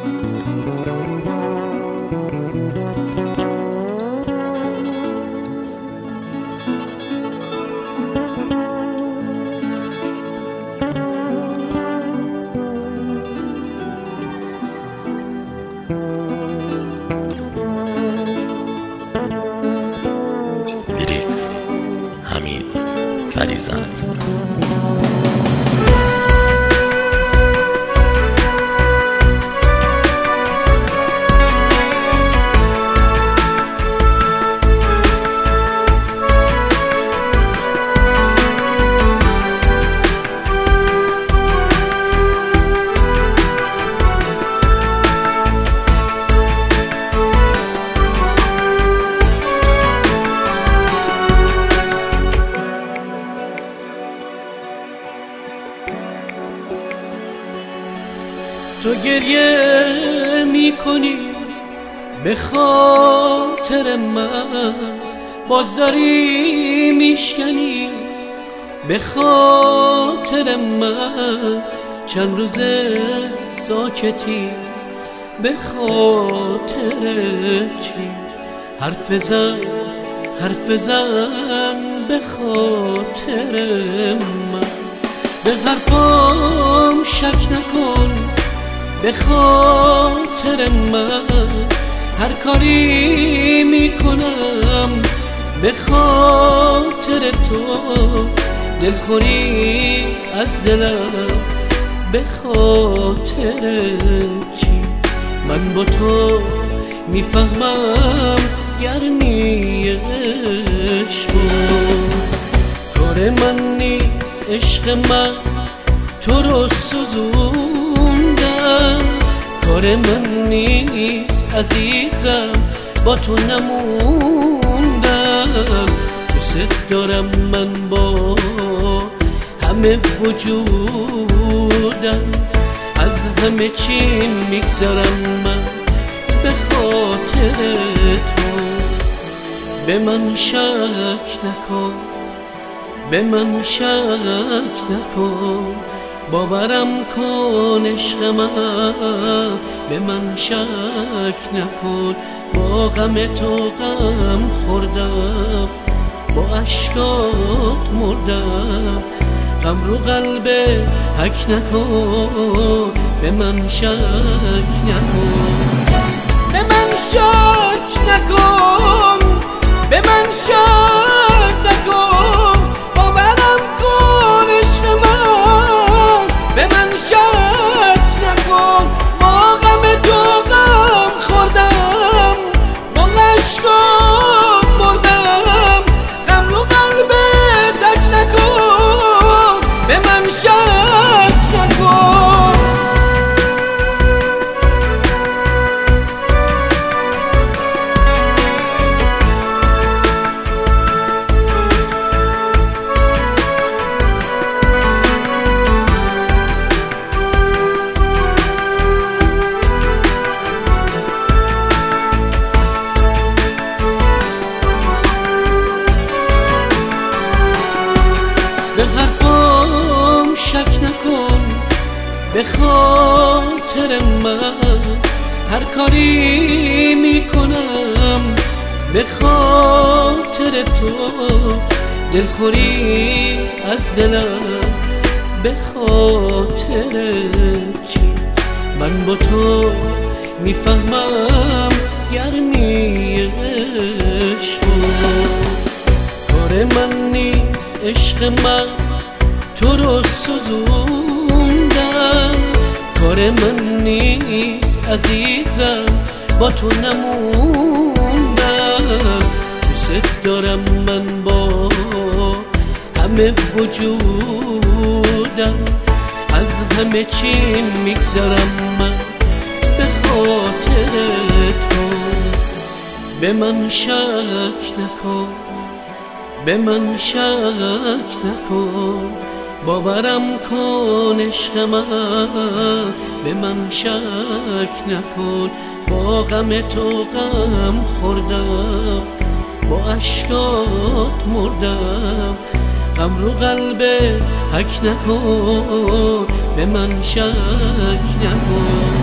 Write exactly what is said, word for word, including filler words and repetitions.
لیریکس حمید فریزند. تو گریه می کنی به خاطر من، باز داری میشکنی به خاطر من. چند روز ساکتی به خاطر چی؟ حرف زن حرف زن به خاطر من. به حرفام شک نکن به خاطر من. هر کاری میکنم به خاطر تو. دلخوری از دلم به خاطر چی؟ من با تو میفهمم گرمی عشقو. کار من نیست عشق من تو رو سوزوندم. کار من نیست عزیزم با تو نموندم. دوست دارم من با همه وجودم، از همه چی میگذرم من به خاطر تو. به من شک نکن به من شک نکن، باورم کن عشق من. به من شک نکن، با غم تو غم خوردم، با عشقات مردم. غم رو قلب حک نکن، به من شک نکن. به من شک نکن به من شک نکن، باورم کن عشق من. به من شک نکن، با غم تو غم خوردم، با عشقات مردم. غم رو قلب تک نکن، به من شک نکن. به حرفام شک نکن به خاطر من. هر کاری میکنم به خاطر تو. دلخوری از دلم به خاطر چی؟ من با تو میفهمم گرمی عشقو. کار من نیست عشق من تو رو سوزوندم. کار من نیست عزیزم با تو نموندم. دوست دارم من با همه وجودم، از همه چی میگذرم من به خاطر تو. به من شک نکن به من شک نکن، باورم کن عشق من. به من شک نکن، با غم تو غم خوردم، با عشقات مردم. غم رو قلب حک نکن، به من شک نکن.